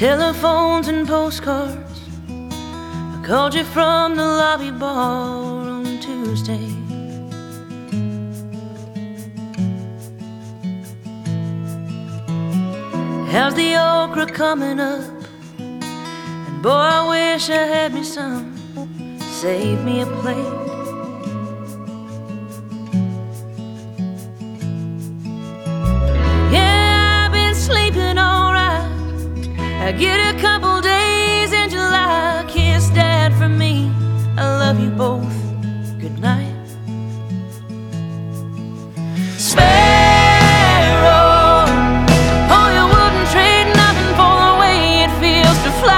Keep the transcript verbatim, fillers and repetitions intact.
telephones and postcards. I called you from the lobby bar on Tuesday. How's the okra coming up? And boy, I wish I had me some. Save me a plate. Yeah, I've been sleeping alright. I get a couple